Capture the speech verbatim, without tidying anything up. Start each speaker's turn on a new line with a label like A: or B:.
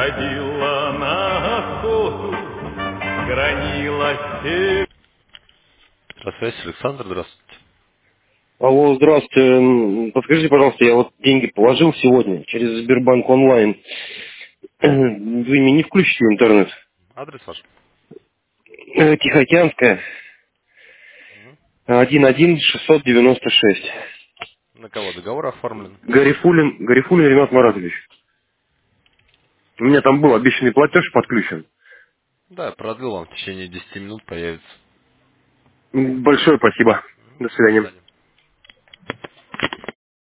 A: ходила на охоту, гранила север.
B: Здравствуйте, Александр, здравствуйте.
A: Алло, здравствуйте. М, Подскажите, пожалуйста, я вот деньги положил сегодня через Сбербанк онлайн. Вы мне не включите интернет?
B: Адрес ваш?
A: Э, Тихоокеанская,
B: Мгм.
A: один один шестьсот девяносто шесть.
B: На кого договор оформлен?
A: Гарифулин, Гарифулин Ренат Маратович. У меня там был обещанный платеж подключен.
B: Да, я продлил вам в течение десяти минут появится.
A: М, Большое спасибо. До
B: До
A: свидания.
B: свидания.